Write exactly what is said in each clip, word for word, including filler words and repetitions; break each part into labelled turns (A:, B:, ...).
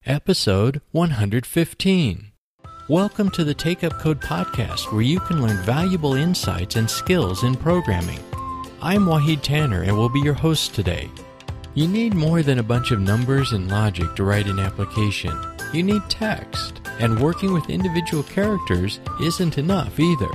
A: Episode one hundred fifteen. Welcome to the Take Up Code podcast, where you can learn valuable insights and skills in programming. I'm Wahid Tanner and will be your host today. You need more than a bunch of numbers and logic to write an application. You need text, and working with individual characters isn't enough either.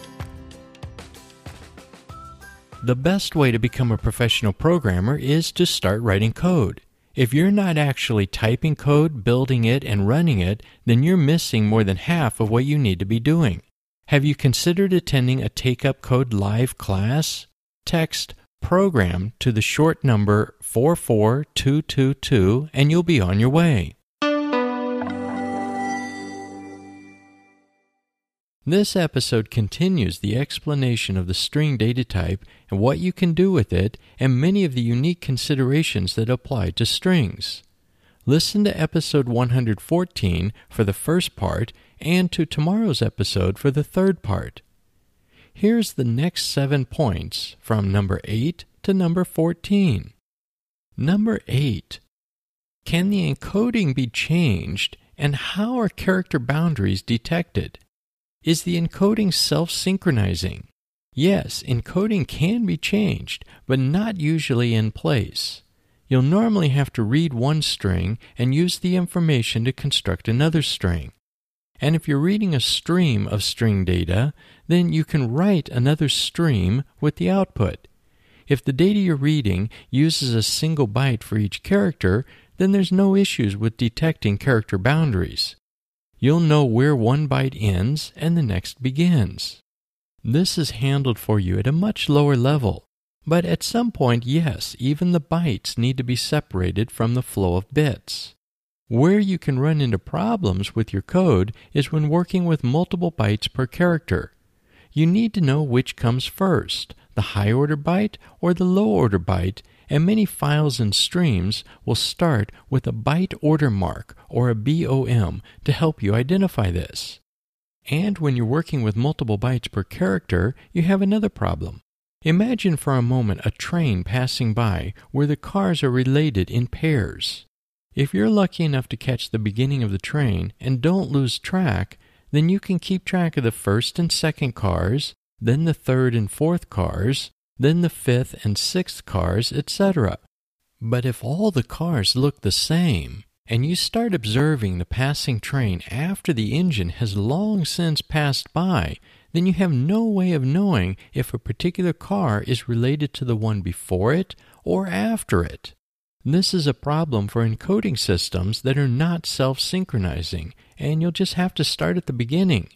A: The best way to become a professional programmer is to start writing code. If you're not actually typing code, building it, and running it, then you're missing more than half of what you need to be doing. Have you considered attending a Take Up Code live class? Text program to the short number four four two two two and you'll be on your way. This episode continues the explanation of the string data type and what you can do with it, and many of the unique considerations that apply to strings. Listen to episode one hundred fourteen for the first part and to tomorrow's episode for the third part. Here's the next seven points from number eight to number fourteen. Number eight. Can the encoding be changed, and how are character boundaries detected? Is the encoding self-synchronizing? Yes, encoding can be changed, but not usually in place. You'll normally have to read one string and use the information to construct another string. And if you're reading a stream of string data, then you can write another stream with the output. If the data you're reading uses a single byte for each character, then there's no issues with detecting character boundaries. You'll know where one byte ends and the next begins. This is handled for you at a much lower level, but at some point, yes, even the bytes need to be separated from the flow of bits. Where you can run into problems with your code is when working with multiple bytes per character. You need to know which comes first, the high-order byte or the low-order byte, and many files and streams will start with a byte order mark or a B O M to help you identify this. And when you're working with multiple bytes per character, you have another problem. Imagine for a moment a train passing by where the cars are related in pairs. If you're lucky enough to catch the beginning of the train and don't lose track, then you can keep track of the first and second cars, then the third and fourth cars, then the fifth and sixth cars, et cetera. But if all the cars look the same, and you start observing the passing train after the engine has long since passed by, then you have no way of knowing if a particular car is related to the one before it or after it. This is a problem for encoding systems that are not self-synchronizing, and you'll just have to start at the beginning.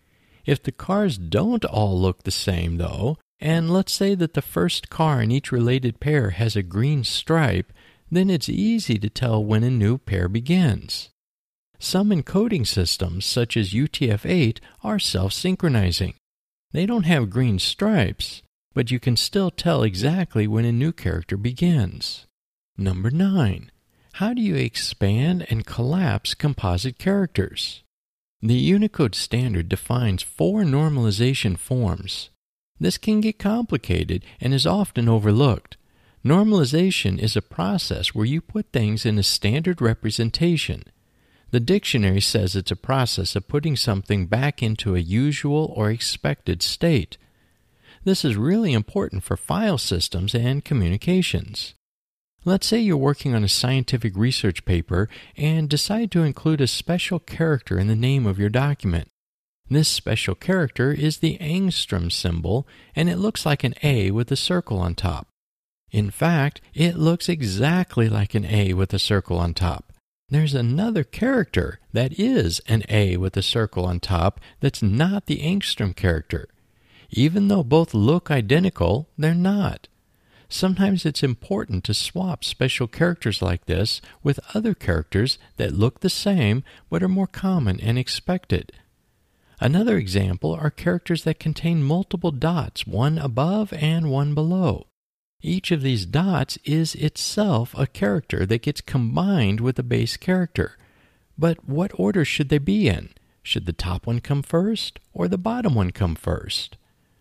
A: If the cars don't all look the same, though, and let's say that the first car in each related pair has a green stripe, then it's easy to tell when a new pair begins. Some encoding systems, such as U T F eight, are self-synchronizing. They don't have green stripes, but you can still tell exactly when a new character begins. Number nine. How do you expand and collapse composite characters? The Unicode standard defines four normalization forms. This can get complicated and is often overlooked. Normalization is a process where you put things in a standard representation. The dictionary says it's a process of putting something back into a usual or expected state. This is really important for file systems and communications. Let's say you're working on a scientific research paper and decide to include a special character in the name of your document. This special character is the angstrom symbol, and it looks like an A with a circle on top. In fact, it looks exactly like an A with a circle on top. There's another character that is an A with a circle on top that's not the angstrom character. Even though both look identical, they're not. Sometimes it's important to swap special characters like this with other characters that look the same but are more common and expected. Another example are characters that contain multiple dots, one above and one below. Each of these dots is itself a character that gets combined with the base character. But what order should they be in? Should the top one come first, or the bottom one come first?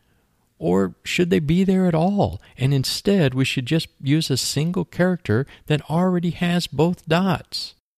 A: Or should they be there at all, and instead we should just use a single character that already has both dots?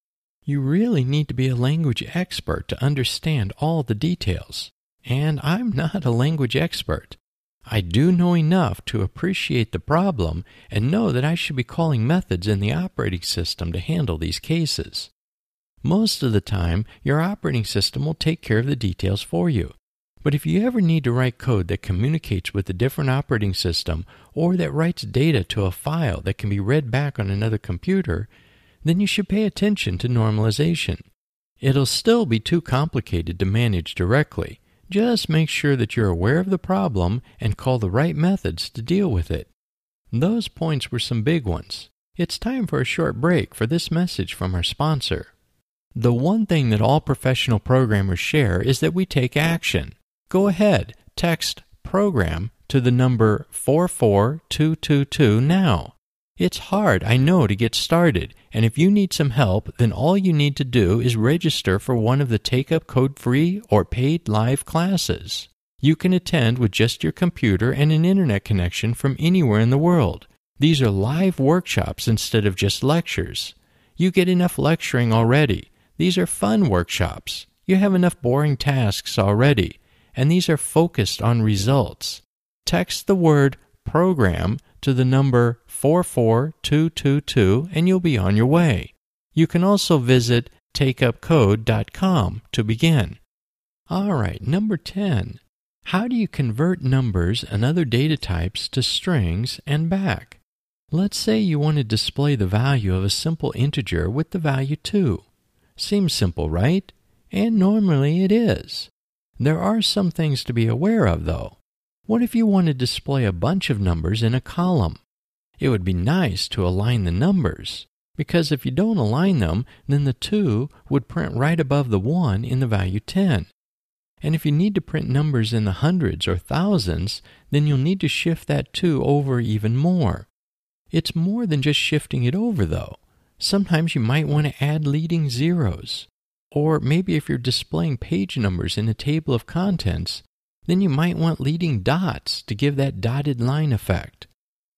A: You really need to be a language expert to understand all the details. And I'm not a language expert. I do know enough to appreciate the problem and know that I should be calling methods in the operating system to handle these cases. Most of the time, your operating system will take care of the details for you. But if you ever need to write code that communicates with a different operating system or that writes data to a file that can be read back on another computer, then you should pay attention to normalization. It'll still be too complicated to manage directly. Just make sure that you're aware of the problem and call the right methods to deal with it. Those points were some big ones. It's time for a short break for this message from our sponsor. The one thing that all professional programmers share is that we take action. Go ahead, text PROGRAM to the number four four two two two now. It's hard, I know, to get started, and if you need some help, then all you need to do is register for one of the Take Up Code free or paid live classes. You can attend with just your computer and an internet connection from anywhere in the world. These are live workshops instead of just lectures. You get enough lecturing already. These are fun workshops. You have enough boring tasks already, and these are focused on results. Text the word PROGRAM to the number four four two two two and you'll be on your way. You can also visit take up code dot com to begin. All right, number ten. How do you convert numbers and other data types to strings and back? Let's say you want to display the value of a simple integer with the value two. Seems simple, right? And normally it is. There are some things to be aware of, though. What if you want to display a bunch of numbers in a column? It would be nice to align the numbers, because if you don't align them, then the two would print right above the one in the value ten. And if you need to print numbers in the hundreds or thousands, then you'll need to shift that two over even more. It's more than just shifting it over, though. Sometimes you might want to add leading zeros. Or maybe if you're displaying page numbers in a table of contents, then you might want leading dots to give that dotted line effect.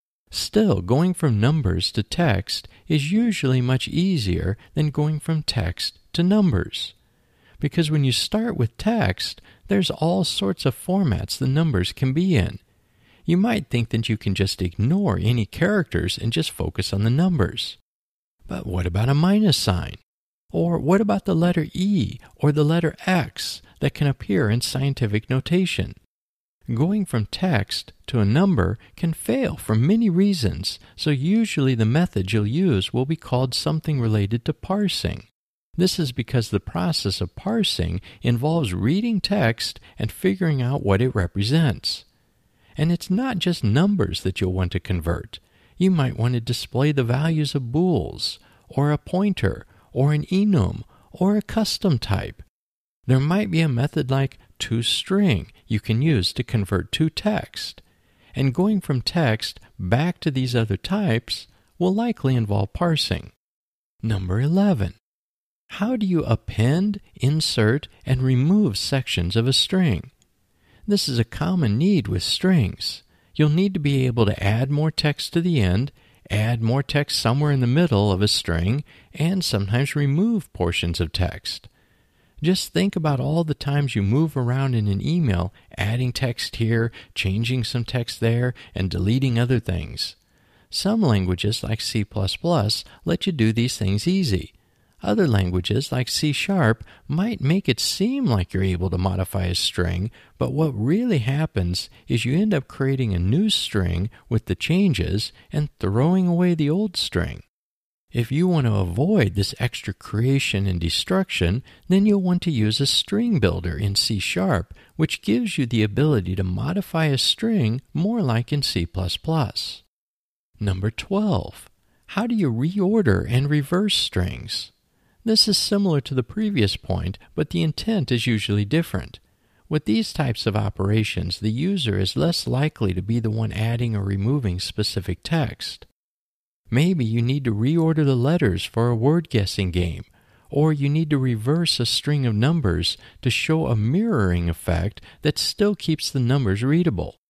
A: Still, going from numbers to text is usually much easier than going from text to numbers. Because when you start with text, there's all sorts of formats the numbers can be in. You might think that you can just ignore any characters and just focus on the numbers. But what about a minus sign? Or what about the letter E or the letter X that can appear in scientific notation? Going from text to a number can fail for many reasons, so usually the method you'll use will be called something related to parsing. This is because the process of parsing involves reading text and figuring out what it represents. And it's not just numbers that you'll want to convert. You might want to display the values of bools, or a pointer, or an enum, or a custom type. There might be a method like toString you can use to convert to text. And going from text back to these other types will likely involve parsing. Number eleven. How do you append, insert, and remove sections of a string? This is a common need with strings. You'll need to be able to add more text to the end, add more text somewhere in the middle of a string, and sometimes remove portions of text. Just think about all the times you move around in an email, adding text here, changing some text there, and deleting other things. Some languages, like C plus plus, let you do these things easy. Other languages, like C sharp, might make it seem like you're able to modify a string, but what really happens is you end up creating a new string with the changes and throwing away the old string. If you want to avoid this extra creation and destruction, then you'll want to use a string builder in C sharp, which gives you the ability to modify a string more like in C plus plus. Number twelve. How do you reorder and reverse strings? This is similar to the previous point, but the intent is usually different. With these types of operations, the user is less likely to be the one adding or removing specific text. Maybe you need to reorder the letters for a word-guessing game, or you need to reverse a string of numbers to show a mirroring effect that still keeps the numbers readable.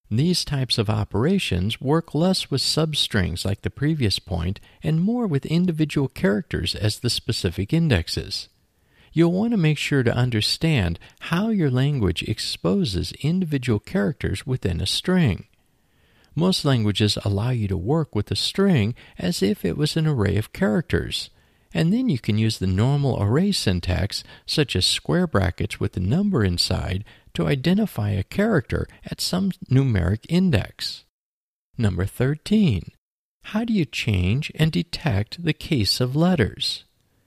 A: These types of operations work less with substrings like the previous point and more with individual characters as the specific indexes. You'll want to make sure to understand how your language exposes individual characters within a string. Most languages allow you to work with a string as if it was an array of characters, and then you can use the normal array syntax, such as square brackets with a number inside, to identify a character at some numeric index. Number thirteen. How do you change and detect the case of letters?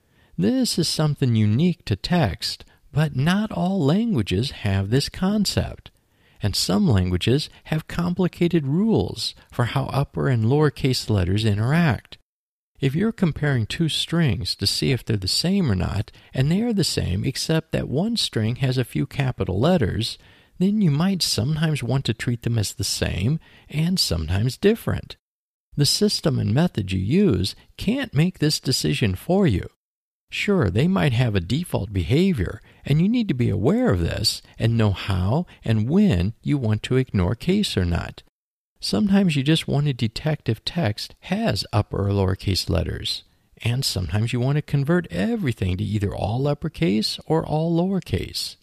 A: This is something unique to text, but not all languages have this concept, and some languages have complicated rules for how upper and lowercase letters interact. If you're comparing two strings to see if they're the same or not, and they are the same except that one string has a few capital letters, then you might sometimes want to treat them as the same and sometimes different. The system and method you use can't make this decision for you. Sure, they might have a default behavior, and you need to be aware of this and know how and when you want to ignore case or not. Sometimes you just want to detect if text has upper or lowercase letters, and sometimes you want to convert everything to either all uppercase or all lowercase.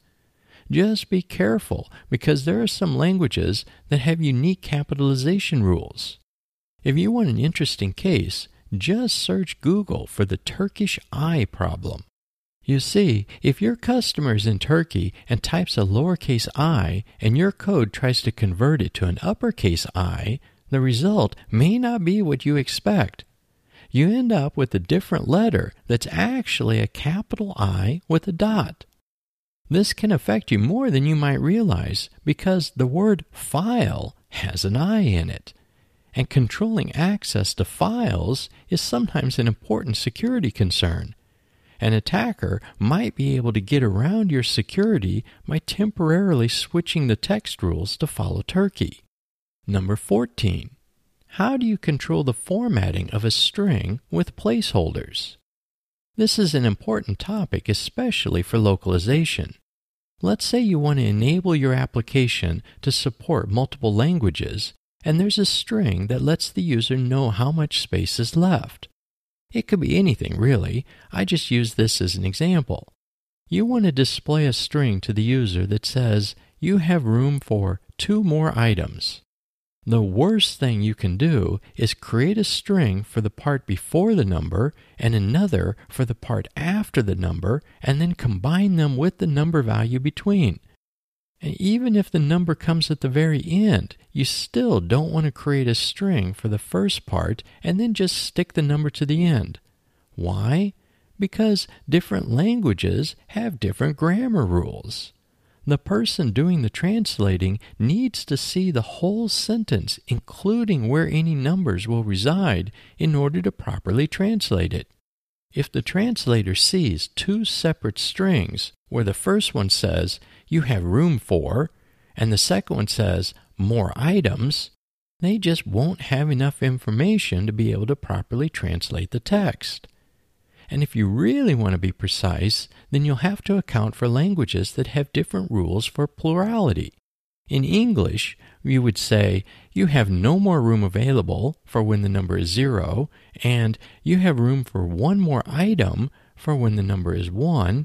A: Just be careful, because there are some languages that have unique capitalization rules. If you want an interesting case, just search Google for the Turkish I problem. You see, if your customer is in Turkey and types a lowercase I and your code tries to convert it to an uppercase I, the result may not be what you expect. You end up with a different letter that's actually a capital I with a dot. This can affect you more than you might realize because the word file has an I in it. And controlling access to files is sometimes an important security concern. An attacker might be able to get around your security by temporarily switching the text rules to follow Turkey. Number fourteen. How do you control the formatting of a string with placeholders? This is an important topic, especially for localization. Let's say you want to enable your application to support multiple languages, and there's a string that lets the user know how much space is left. It could be anything, really. I just use this as an example. You want to display a string to the user that says, you have room for two more items. The worst thing you can do is create a string for the part before the number and another for the part after the number, and then combine them with the number value between. And even if the number comes at the very end, you still don't want to create a string for the first part and then just stick the number to the end. Why? Because different languages have different grammar rules. The person doing the translating needs to see the whole sentence, including where any numbers will reside, in order to properly translate it. If the translator sees two separate strings, where the first one says, you have room for, and the second one says, more items, they just won't have enough information to be able to properly translate the text. And if you really want to be precise, then you'll have to account for languages that have different rules for plurality. In English, you would say, you have no more room available for when the number is zero, and you have room for one more item for when the number is one,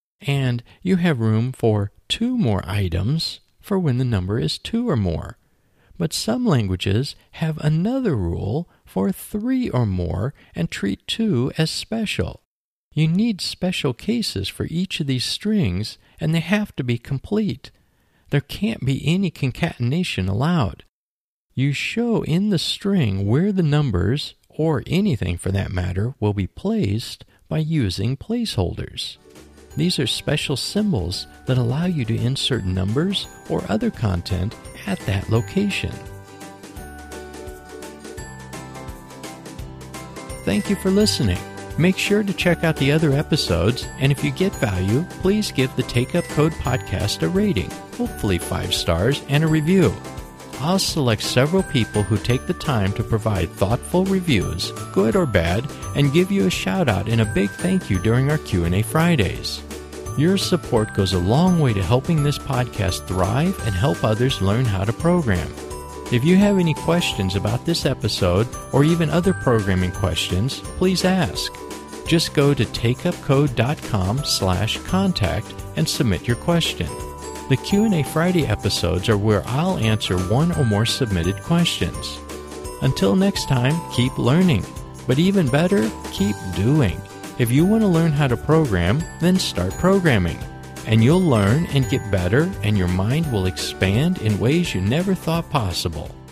A: and you have room for two more items for when the number is two or more. But some languages have another rule for three or more and treat two as special. You need special cases for each of these strings, and they have to be complete. There can't be any concatenation allowed. You show in the string where the numbers, or anything for that matter, will be placed by using placeholders. These are special symbols that allow you to insert numbers or other content at that location. Thank you for listening. Make sure to check out the other episodes, and if you get value, please give the Take Up Code podcast a rating, hopefully five stars, and a review. I'll select several people who take the time to provide thoughtful reviews, good or bad, and give you a shout-out and a big thank you during our Q and A Fridays. Your support goes a long way to helping this podcast thrive and help others learn how to program. If you have any questions about this episode or even other programming questions, please ask. Just go to takeupcode.com slash contact and submit your question. The Q and A Friday episodes are where I'll answer one or more submitted questions. Until next time, keep learning. But even better, keep doing. If you want to learn how to program, then start programming. And you'll learn and get better, and your mind will expand in ways you never thought possible.